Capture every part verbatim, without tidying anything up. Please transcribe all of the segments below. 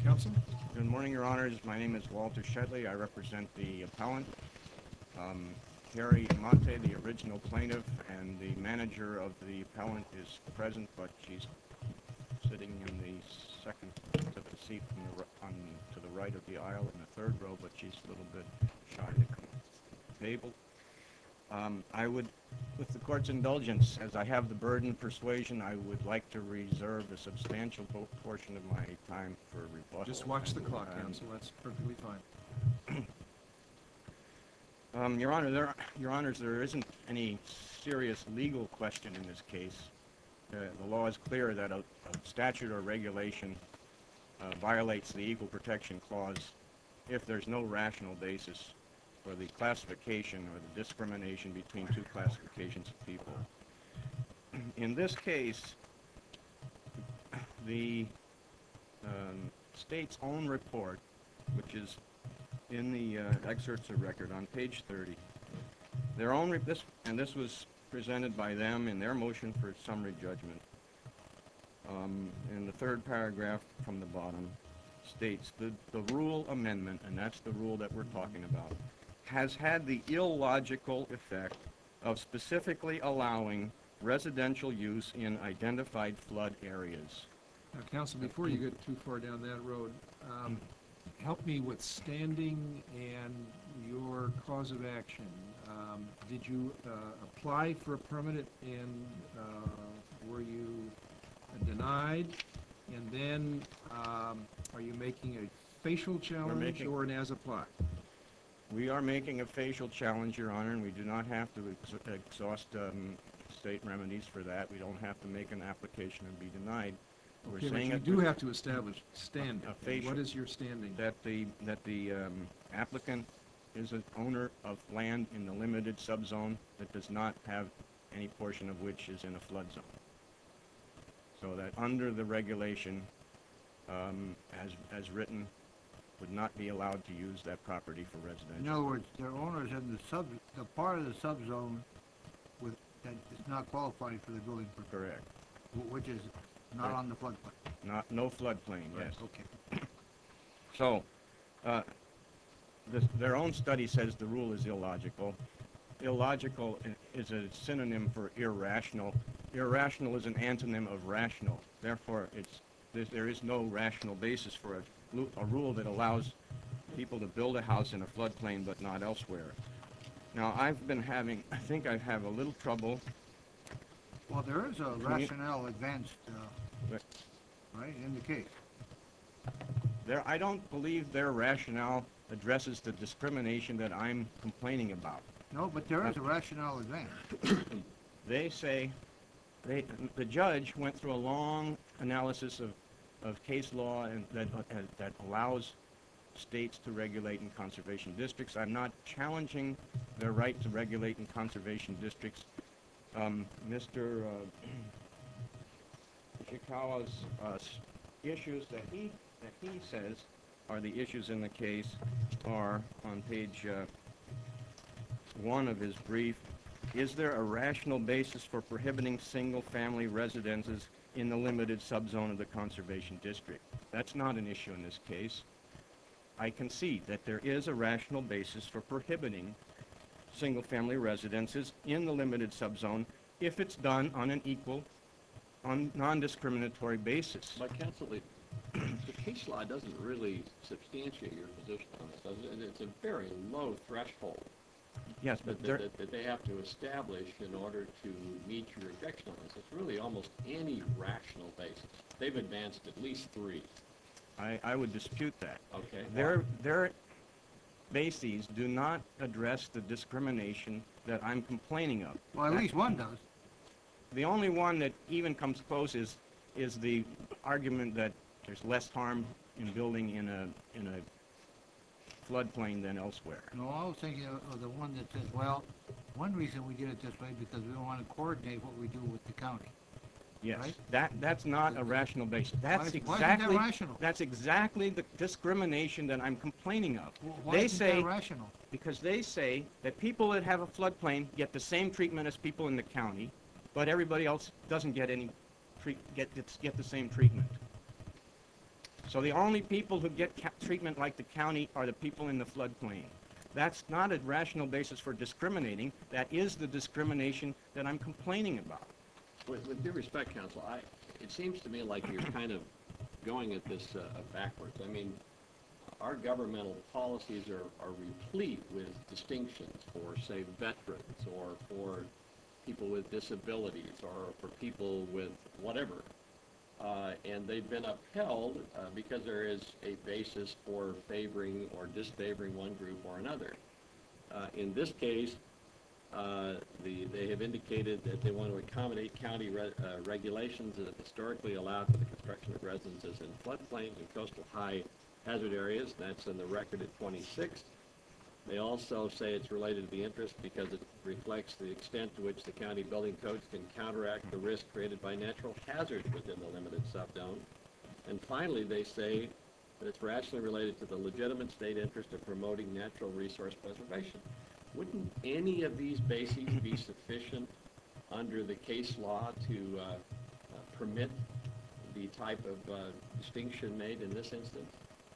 Counsel? Good morning, Your Honors. My name is Walter Shetley. I represent the appellant. Um, Carrie Monte, the original plaintiff, and the manager of the appellant is present, but she's sitting in the second to the seat from the, on, to the right of the aisle in the third row, but she's a little bit shy to come to the table. Um, I would, with the court's indulgence, as I have the burden of persuasion, I would like to reserve a substantial portion of my time for rebuttal. Just watch the clock, Um, Counsel. That's perfectly fine. Um, Your Honor, there, Your Honors, there isn't any serious legal question in this case. Uh, the law is clear that a, a statute or regulation uh, violates the Equal Protection Clause if there's no rational basis for the classification or the discrimination between two classifications of people. In this case, the um, state's own report, which is in the uh, excerpts of record on page thirty, their own re this and this was presented by them in their motion for summary judgment. Um, in the third paragraph from the bottom states the the rule amendment, and that's the rule that we're talking about, has had the illogical effect of specifically allowing residential use in identified flood areas. Now, Counsel, before you get too far down that road, um, help me with standing and your cause of action. Um, did you uh, apply for a permit and uh, were you denied? And then um, are you making a facial challenge making- or an as-applied? We are making a facial challenge, Your Honor, and we do not have to ex exhaust um, state remedies for that. We don't have to make an application and be denied. We're Okay, but saying you that do we're- have to establish standing. A facial- What is your standing? that the that the um, applicant is an owner of land in the limited subzone that does not have any portion of which is in a flood zone. So that under the regulation, um, as as written, would not be allowed to use that property for residential. In other words, they're owners in the sub, the part of the subzone with, that is not qualifying for the building permit, Correct. wh- which is not Right. on the floodplain. Not no floodplain. Yes. Okay. So, uh, this, their own study says the rule is illogical. Illogical i- is a synonym for irrational. Irrational is an antonym of rational. Therefore, it's there's, there is no rational basis for a, lu- a rule that allows people to build a house in a floodplain but not elsewhere. Now, I've been having, I think I have a little trouble. Well, there is a Can you- rationale advanced, uh, But right, in the case. There, I don't believe their rationale addresses the discrimination that I'm complaining about. No, but there is a rationale advanced. They say, they, the judge went through a long analysis of, of case law and that, uh, that allows states to regulate in conservation districts. I'm not challenging their right to regulate in conservation districts. Um, Mister Uh, Ishikawa's uh, s- issues that he that he says are the issues in the case are on page uh, one of his brief. Is there a rational basis for prohibiting single-family residences in the limited subzone of the conservation district? That's not an issue in this case. I concede that there is a rational basis for prohibiting single-family residences in the limited subzone if it's done on an equal, on non-discriminatory basis. But counsel, the, the case law doesn't really substantiate your position on this, does it? And it's a very low threshold Yes, but that, there, that, that they have to establish in order to meet your objection on this. It's really almost any rational basis. They've advanced at least three. I, I would dispute that. Okay. Their, their bases do not address the discrimination that I'm complaining of. Well, at That- least one does. The only one that even comes close is, is the argument that there's less harm in building in a, in a floodplain than elsewhere. No, I was thinking of, of the one that says, well, one reason we did it this way because we don't want to coordinate what we do with the county. Yes, Right? that, that's not a rational basis. That's Why- why isn't that exactly, rational? that's exactly the discrimination that I'm complaining of. Well, why They isn't say, that rational? because they say that people that have a floodplain get the same treatment as people in the county, but everybody else doesn't get any, treat, get, get the same treatment. So the only people who get ca- treatment like the county are the people in the floodplain. That's not a rational basis for discriminating. That is the discrimination that I'm complaining about. With, with due respect, counsel, I, it seems to me like you're kind of going at this uh, backwards. I mean, our governmental policies are, are replete with distinctions for, say, veterans or for people with disabilities or for people with whatever. Uh, and they've been upheld uh, because there is a basis for favoring or disfavoring one group or another. Uh, in this case, uh, the, they have indicated that they want to accommodate county re uh, regulations that have historically allowed for the construction of residences in floodplains and coastal high hazard areas. That's in the record at twenty-six. They also say it's related to the interest because it reflects the extent to which the county building codes can counteract the risk created by natural hazards within the limited subzone. And finally, they say that it's rationally related to the legitimate state interest of promoting natural resource preservation. Wouldn't any of these bases be sufficient under the case law to uh, uh, permit the type of uh, distinction made in this instance?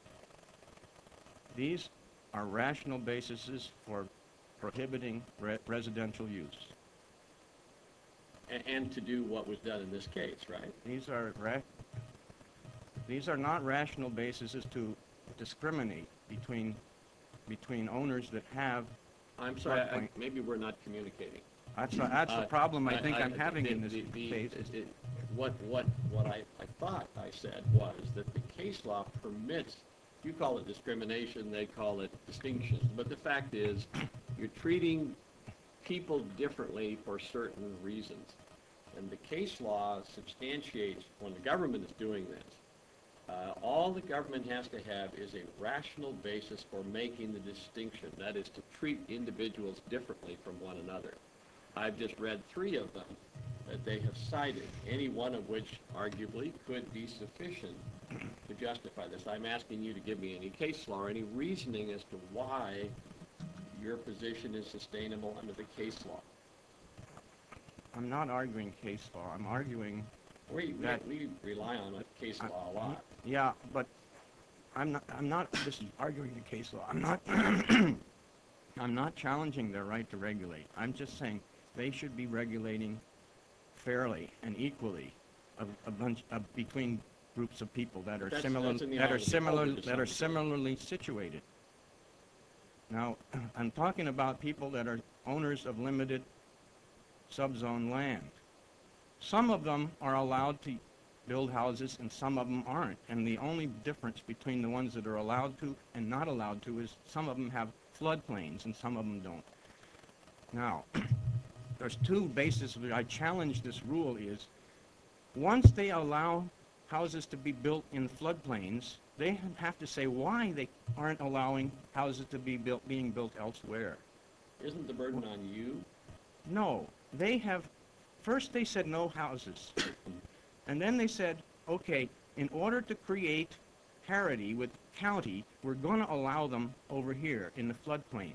These are rational bases for prohibiting re residential use. A and to do what was done in this case, right? These are ra these are not rational bases to discriminate between between owners that have. I'm sorry, I, floodplain. maybe we're not communicating. That's the, that's Uh, the problem I think I, am having the, in this the, the, case. it- it- what what what I, I thought I said was that the case law permits, you call it discrimination, they call it distinctions, but the fact is you're treating people differently for certain reasons. And the case law substantiates when the government is doing this. Uh, all the government has to have is a rational basis for making the distinction, that is to treat individuals differently from one another. I've just read three of them that they have cited, any one of which arguably could be sufficient to justify this. I'm asking you to give me any case law or any reasoning as to why your position is sustainable under the case law. I'm not arguing case law. I'm arguing. We, we, That- we rely on a case I- law a lot. Yeah, but I'm not. I'm not just arguing the case law. I'm not. I'm not challenging their right to regulate. I'm just saying they should be regulating fairly and equally a, a bunch of, between groups of people that are That's- similar that's in the that eye are of the similar beholder to that are some degree. similarly situated. Now, I'm talking about people that are owners of limited subzone land. Some of them are allowed to build houses and some of them aren't. And the only difference between the ones that are allowed to and not allowed to is some of them have floodplains and some of them don't. Now, there's two bases that I challenge this rule is, once they allow houses to be built in floodplains, they have to say why they aren't allowing houses to be built, being built elsewhere. Isn't the burden on you? No, they have, first they said no houses. And then they said, okay, in order to create parity with county, we're going to allow them over here in the floodplain.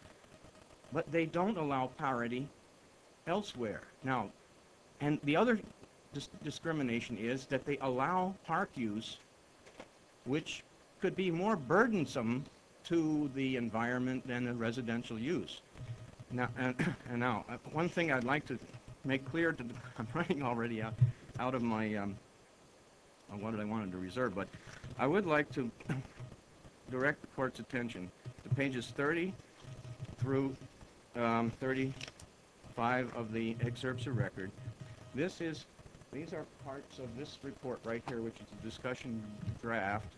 But they don't allow parity elsewhere. Now, and the other dis discrimination is that they allow park use, which could be more burdensome to the environment than a residential use. Now, and, and now, uh, one thing I'd like to make clear to the, I'm running already out, out of my, um, uh, what did I wanted to reserve, but I would like to direct the court's attention to pages thirty through um, thirty-five of the excerpts of record. This is, these are parts of this report right here, which is a discussion draft,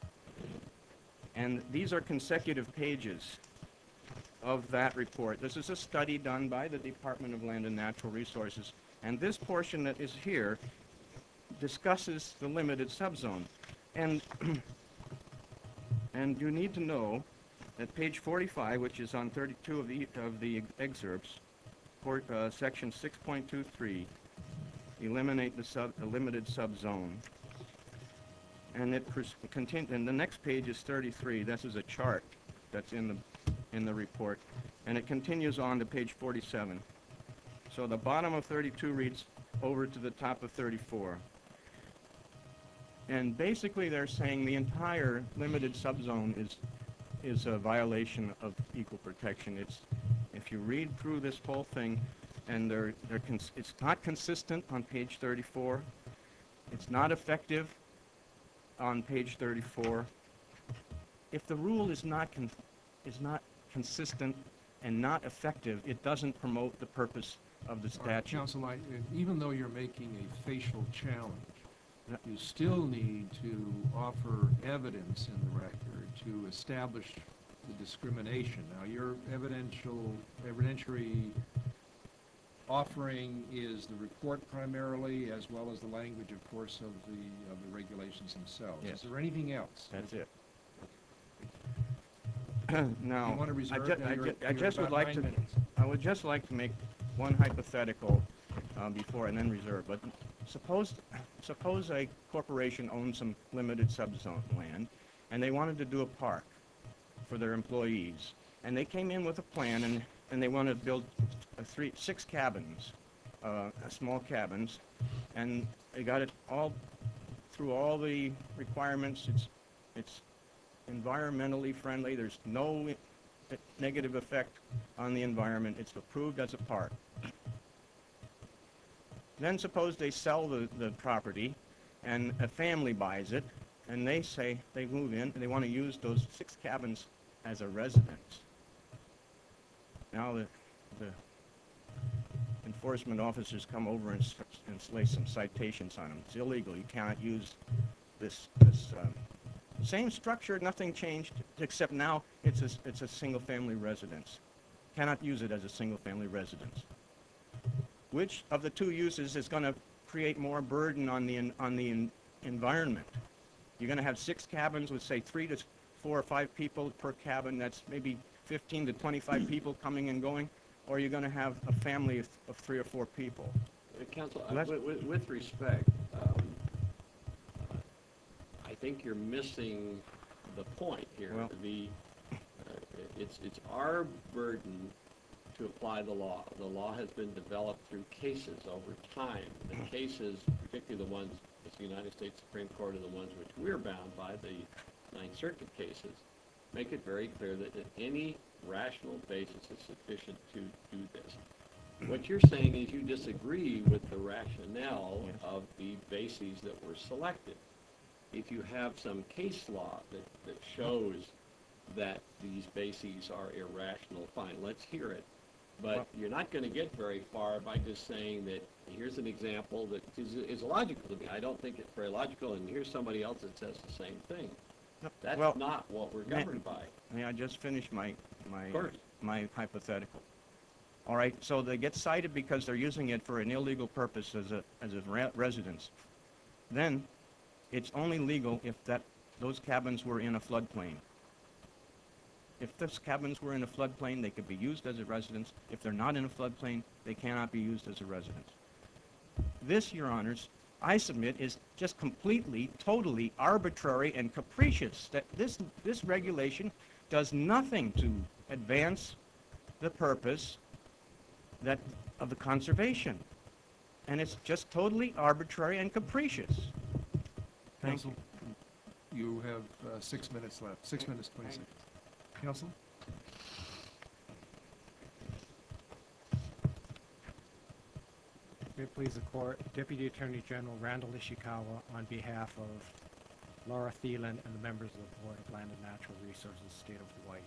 and these are consecutive pages of that report. This is a study done by the Department of Land and Natural Resources, and this portion that is here discusses the limited subzone. And and you need to know that page forty-five, which is on thirty-two of the of the excerpts, for, uh, section six point two three, eliminate the sub the limited subzone. And it continue. And the next page is thirty-three. This is a chart that's in the in the report, and it continues on to page forty-seven. So the bottom of thirty-two reads over to the top of thirty-four. And basically, they're saying the entire limited subzone is is a violation of equal protection. It's, if you read through this whole thing, and they're they're cons- it's not consistent on page thirty-four. It's not effective on page thirty-four. If the rule is not con- is not consistent and not effective, it doesn't promote the purpose of the All right, statute. Counsel, I, even though you're making a facial challenge, you still need to offer evidence in the record to establish the discrimination. Now, your evidential, evidentiary offering is the report primarily, as well as the language, of course, of the, of the regulations themselves. Yes. Is there anything else? That's it. You Now, want to I, reserve? ju- Now, I, you're- ju- I you're just would about like nine to, minutes. I would just like to make one hypothetical uh, before and then reserve. But suppose, suppose a corporation owns some limited subzone land, and they wanted to do a park for their employees, and they came in with a plan, and, and they wanted to build a three, six cabins, uh, small cabins, and they got it all through all the requirements. It's, it's environmentally friendly. There's no i- negative effect on the environment. It's approved as a park. Then suppose they sell the, the property and a family buys it, and they say they move in and they want to use those six cabins as a residence. Now the, the enforcement officers come over and, s- and lay some citations on them. It's illegal. You cannot use this, this um, same structure, nothing changed, except now it's a, it's a single-family residence. Cannot use it as a single-family residence. Which of the two uses is going to create more burden on the, en- on the en- environment? You're going to have six cabins with, say, three to four or five people per cabin. That's maybe fifteen to twenty-five people coming and going. Or you're going to have a family of, of three or four people. Uh, Counsel, uh, Let's- with, with, with respect, um, uh, I think you're missing the point here. Well- The, uh, it's, it's our burden to apply the law. The law has been developed through cases over time. The cases, particularly the ones, as the United States Supreme Court, are the ones which we're bound by, the Ninth Circuit cases, make it very clear that that any rational basis is sufficient to do this. What you're saying is you disagree with the rationale Yes. of the bases that were selected. If you have some case law that, that shows that these bases are irrational, fine, let's hear it. But Well- you're not going to get very far by just saying that here's an example that is, is logical to me. I don't think it's very logical, and here's somebody else that says the same thing. No, That's well, not what we're may- governed by. May I just finish my, my, Of course. my hypothetical? All right, so they get cited because they're using it for an illegal purpose as a, as a re- residence. Then, it's only legal if that, those cabins were in a floodplain. If those cabins were in a floodplain, they could be used as a residence. If they're not in a floodplain, they cannot be used as a residence. This, Your Honors, I submit is just completely, totally arbitrary and capricious. That this, this regulation does nothing to advance the purpose that, of the conservation. And it's just totally arbitrary and capricious. Thank you. Counsel, you have uh, six minutes left, six minutes, twenty seconds. Counsel? May it please the court, Deputy Attorney General Randall Ishikawa on behalf of Laura Thielen and the members of the Board of Land and Natural Resources, State of Hawaii.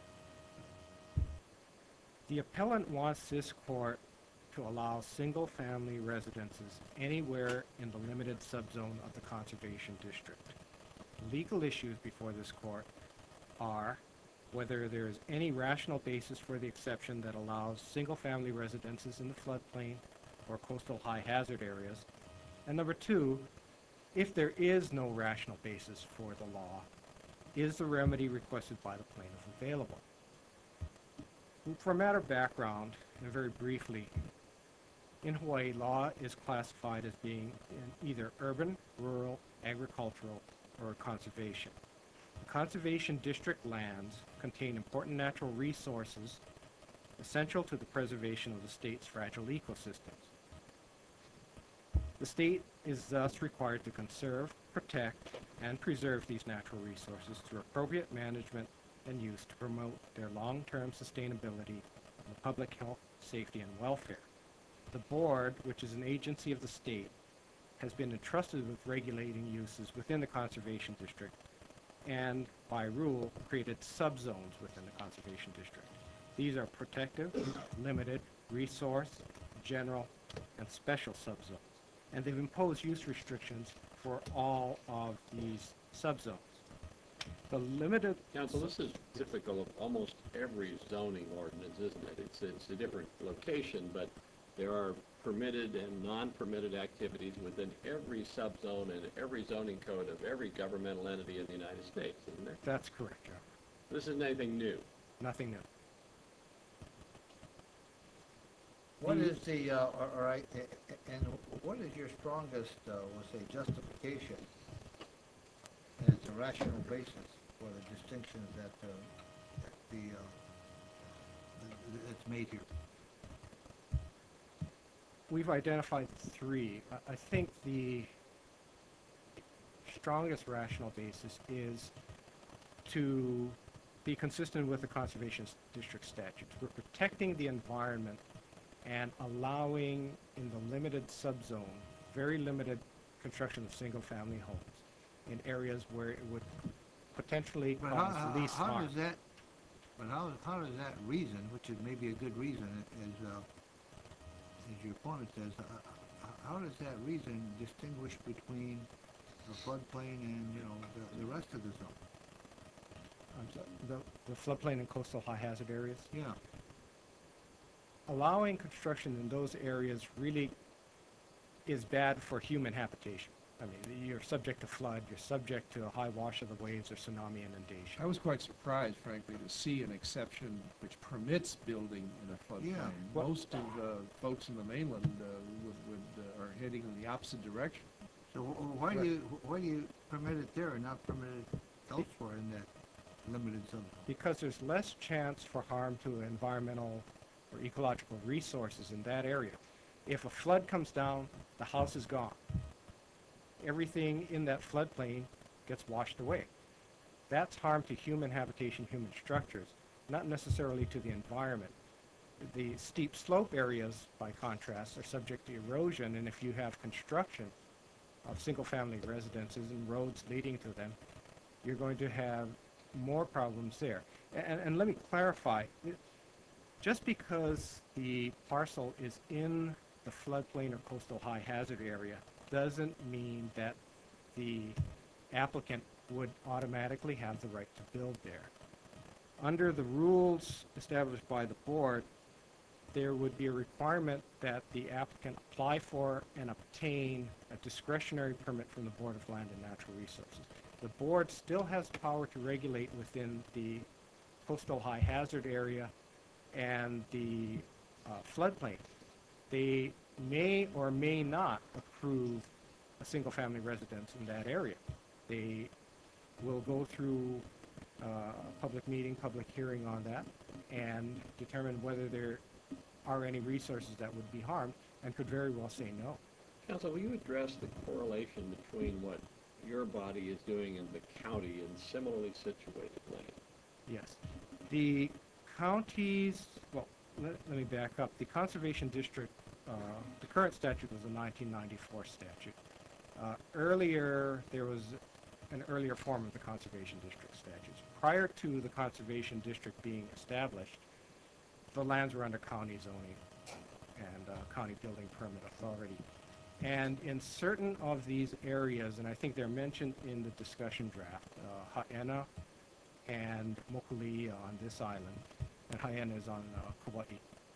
The appellant wants this court to allow single-family residences anywhere in the limited subzone of the Conservation District. Legal issues before this court are whether there is any rational basis for the exception that allows single-family residences in the floodplain or coastal high-hazard areas, and number two, if there is no rational basis for the law, is the remedy requested by the plaintiff available? For a matter of background, and very briefly, in Hawaii, law is classified as being in either urban, rural, agricultural, or conservation. The Conservation District lands contain important natural resources essential to the preservation of the state's fragile ecosystems. The state is thus required to conserve, protect, and preserve these natural resources through appropriate management and use to promote their long-term sustainability and public health, safety, and welfare. The board, which is an agency of the state, has been entrusted with regulating uses within the conservation district and, by rule, created subzones within the conservation district. These are protective, limited, resource, general, and special subzones. And they've imposed use restrictions for all of these subzones. The limited... Council, this is typical of almost every zoning ordinance, isn't it? It's, it's a different location, but there are permitted and non-permitted activities within every subzone and every zoning code of every governmental entity in the United States, isn't there? That's correct, Joe. This isn't anything new. Nothing new. What The- is the, uh, all all right, a- a- and what is your strongest, uh, we'll say, justification as a rational basis for the distinctions that, uh, that the, uh, th- that's made here? We've identified three. I- I think the strongest rational basis is to be consistent with the conservation s- district statutes. We're protecting the environment and allowing, in the limited subzone, very limited construction of single-family homes in areas where it would potentially But how, cause how, least how harm. does that, but how, how does that reason, which is maybe a good reason, as, uh, as your opponent says, uh, uh, how does that reason distinguish between the floodplain and, you know, the, the rest of the zone? I'm sorry, The, the floodplain and coastal high hazard areas. Yeah, Allowing construction in those areas really is bad for human habitation. I mean, you're subject to flood, you're subject to a high wash of the waves or tsunami inundation. I was quite surprised, frankly, to see an exception which permits building in a floodplain. Yeah. What- Most of uh, folks in the mainland uh, would, would, uh, are heading in the opposite direction. so wh- wh- why do you, wh- why do you permit it there and not permit it elsewhere in that limited zone? Because there's less chance for harm to environmental or ecological resources in that area. If a flood comes down, the house is gone. Everything in that floodplain gets washed away. That's harm to human habitation, human structures, not necessarily to the environment. The steep slope areas, by contrast, are subject to erosion, and if you have construction of single-family residences and roads leading to them, you're going to have more problems there. And, and let me clarify, it- just because the parcel is in the floodplain or coastal high hazard area doesn't mean that the applicant would automatically have the right to build there. Under the rules established by the board, there would be a requirement that the applicant apply for and obtain a discretionary permit from the Board of Land and Natural Resources. The board still has power to regulate within the coastal high hazard area and the uh, floodplain. They may or may not approve a single-family residence in that area. They will go through uh, a public meeting, public hearing on that, and determine whether there are any resources that would be harmed, and could very well say no. Council, will you address the correlation between what your body is doing in the county and similarly situated land? Yes. The counties, well, let, let me back up. The Conservation District, uh, the current statute was a nineteen ninety-four statute. Uh, earlier, there was an earlier form of the Conservation District statutes. Prior to the Conservation District being established, the lands were under county zoning and uh, county building permit authority. And in certain of these areas, and I think they're mentioned in the discussion draft, uh, Haena and Mokuleia on this island, and Haena is on uh, Kauai,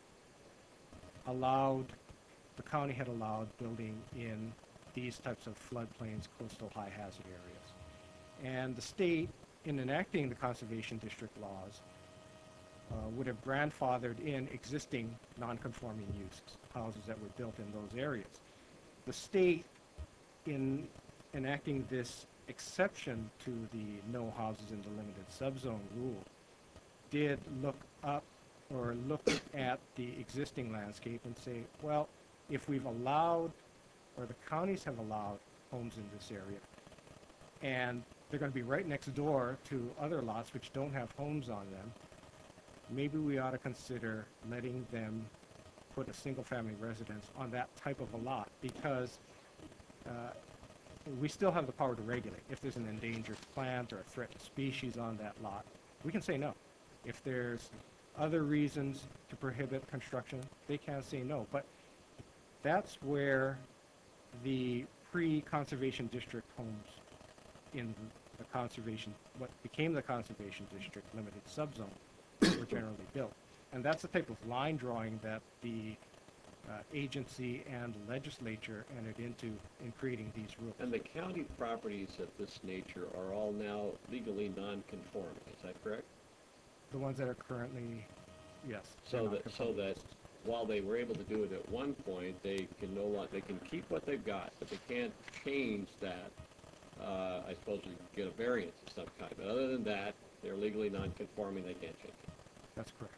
allowed, the county had allowed building in these types of floodplains, coastal high hazard areas. And the state, in enacting the conservation district laws, uh, would have grandfathered in existing non-conforming uses, houses that were built in those areas. The state, in enacting this exception to the no houses in the limited subzone rule, did look up or look at the existing landscape and say, well, if we've allowed where the counties have allowed homes in this area, and they're going to be right next door to other lots which don't have homes on them, maybe we ought to consider letting them put a single-family residence on that type of a lot, because uh, we still have the power to regulate. If there's an endangered plant or a threatened species on that lot, we can say no. If there's other reasons to prohibit construction, they can say no. But that's where the pre-conservation district homes in the conservation, what became the conservation district limited subzone were generally built. And that's the type of line drawing that the uh, agency and legislature entered into in creating these rules. And the county properties of this nature are all now legally non-conforming, is that correct? The ones that are currently, yes. they're So not that, so conforming. that while they were able to do it at one point, they can no longer, they can keep what they've got, but they can't change that. Uh, I suppose you get a variance of some kind, but other than that, they're legally non-conforming, they can't change it. That's correct.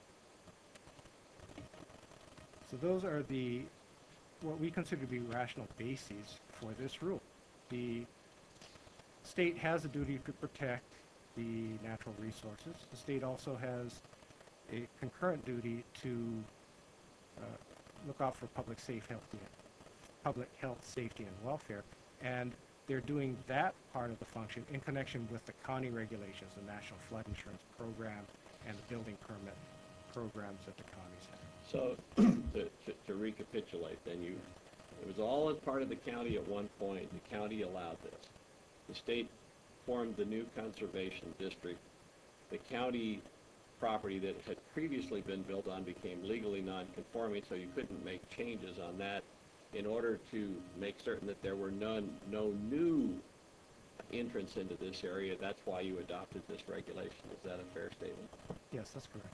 So those are the, what we consider to be rational bases for this rule. The state has a duty to protect the natural resources. The state also has a concurrent duty to uh, look out for public safe health, public health, safety, and welfare. And they're doing that part of the function in connection with the county regulations, the National Flood Insurance Program, and the building permit programs that the counties have. So, to, to, to recapitulate, then you, it was all as part of the county at one point. The county allowed this. The state formed the new conservation district. The county property that had previously been built on became legally non-conforming, so you couldn't make changes on that in order to make certain that there were none, no new entrance into this area. That's why you adopted this regulation. Is that a fair statement? Yes, that's correct.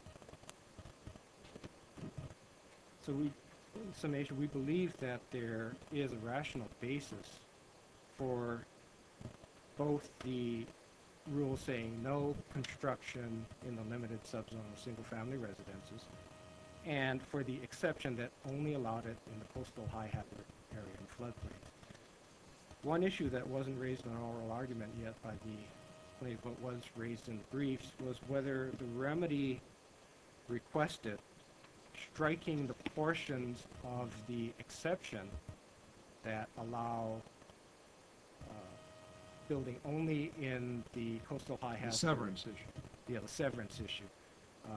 So we, in summation, we believe that there is a rational basis for both the rule saying no construction in the limited subzone of single-family residences, and for the exception that only allowed it in the coastal high hazard area and floodplains. One issue that wasn't raised in an oral argument yet by the plaintiff, but was raised in the briefs, was whether the remedy requested striking the portions of the exception that allow uh, building only in the coastal high hazard. The severance issue. Yeah, the severance issue. Uh,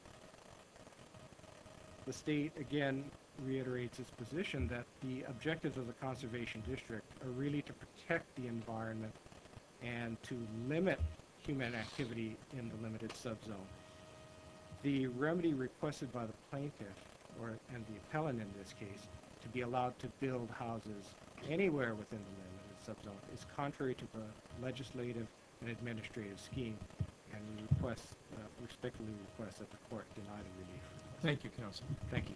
the state, again, reiterates its position that the objectives of the conservation district are really to protect the environment and to limit human activity in the limited subzone. The remedy requested by the plaintiff, or and the appellant in this case, to be allowed to build houses anywhere within the limited subzone is contrary to the legislative and administrative scheme, and we request, uh, respectfully request that the court deny the relief. Thank you, counsel. Thank you.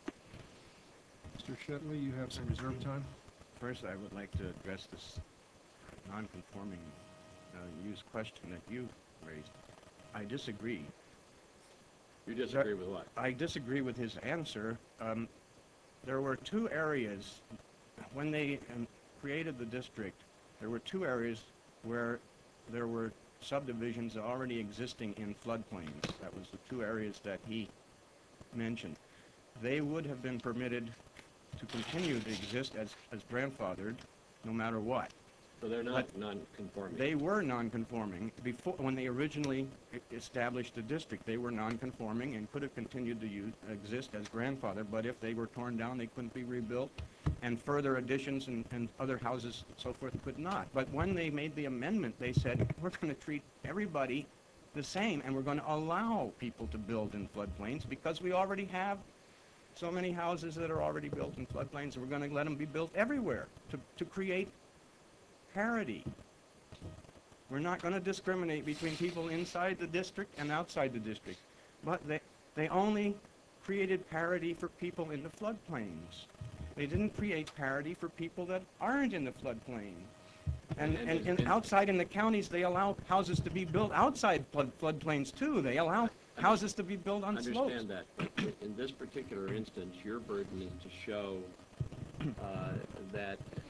Mister Shetley, you have some reserve time. First, I would like to address this non-conforming uh, use question that you raised. I disagree. You disagree with what? I disagree with his answer. Um, there were two areas, when they um, created the district, there were two areas where there were subdivisions already existing in floodplains. That was the two areas that he mentioned. They would have been permitted to continue to exist as, as grandfathered, no matter what. So they're not non-conforming? They were non-conforming before, when they originally e- established the district. They were non-conforming and could have continued to use, exist as grandfather, but if they were torn down, they couldn't be rebuilt, and further additions and, and other houses and so forth could not. But when they made the amendment, they said, we're going to treat everybody the same, and we're going to allow people to build in floodplains because we already have so many houses that are already built in floodplains, and we're going to let them be built everywhere to, to create parity. We're not going to discriminate between people inside the district and outside the district. But they, they only created parity for people in the floodplains. They didn't create parity for people that aren't in the floodplain. And, And- and, and- and outside in the counties, they allow houses to be built outside flood, floodplains too. They allow houses to be built on I slopes. understand that, but in this particular instance, your burden is to show uh, that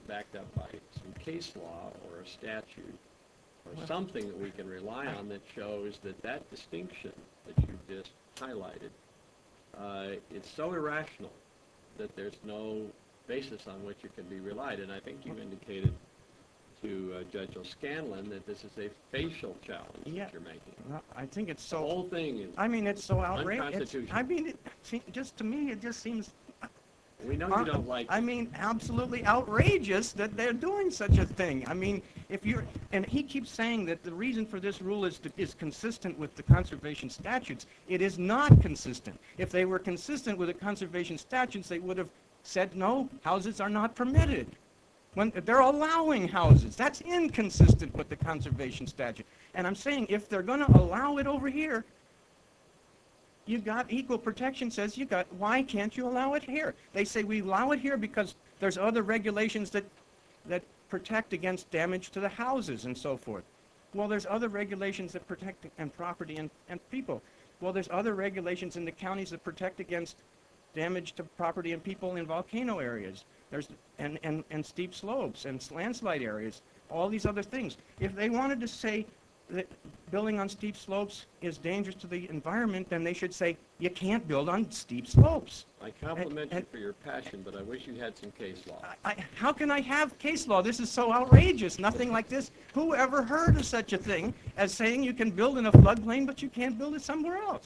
backed up by some case law or a statute or something that we can rely on that shows that that distinction that you just highlighted, uh, it's so irrational that there's no basis on which it can be relied. And I think you indicated to uh, Judge O'Scanlan that this is a facial challenge Yeah. that you're making. Well, I think it's The so, whole thing is, I mean, it's so outrageous. unconstitutional. I mean, it, see, just to me, it just seems, we know you don't like I it. mean, absolutely outrageous that they're doing such a thing. I mean, if you're, and he keeps saying that the reason for this rule is to, is consistent with the conservation statutes. It is not consistent. If they were consistent with the conservation statutes, they would have said, no, houses are not permitted. When they're allowing houses, that's inconsistent with the conservation statute. And I'm saying if they're going to allow it over here, you got equal protection says you got, why can't you allow it here? They say we allow it here because there's other regulations that, that protect against damage to the houses and so forth. Well, there's other regulations that protect and property and, and people. Well, there's other regulations in the counties that protect against damage to property and people in volcano areas. There's, and, and, and steep slopes and landslide areas, all these other things. If they wanted to say that building on steep slopes is dangerous to the environment, then they should say, you can't build on steep slopes. I compliment and- you for your passion, but I wish you had some case law. I, I- how can I have case law? This is so outrageous, nothing like this. Who ever heard of such a thing as saying you can build in a floodplain, but you can't build it somewhere else?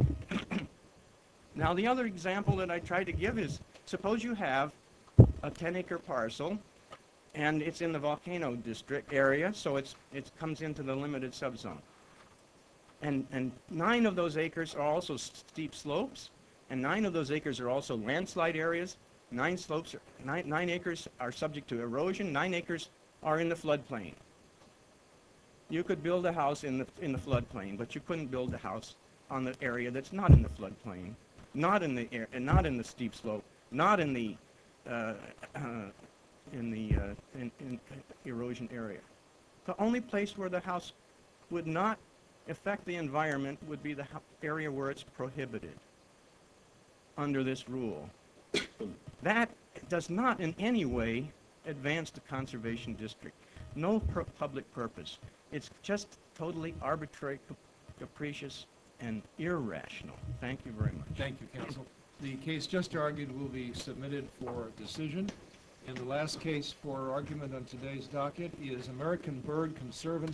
Now, the other example that I tried to give is, suppose you have a ten acre parcel, and it's in the volcano district area, so it's, it comes into the limited subzone. And, and nine of those acres are also steep slopes, and nine of those acres are also landslide areas. Nine slopes, are, nine, nine acres are subject to erosion, nine acres are in the floodplain. You could build a house in the, in the floodplain, but you couldn't build a house on the area that's not in the floodplain, not in the air, and not in the steep slope, not in the uh, uh, in the uh, in, in erosion area. The only place where the house would not affect the environment would be the ho- area where it's prohibited under this rule. That does not in any way advance the conservation district. No pur- public purpose. It's just totally arbitrary, cap- capricious, and irrational. Thank you very much. Thank you, counsel. The case just argued will be submitted for decision. And the last case for argument on today's docket is American Bird Conservancy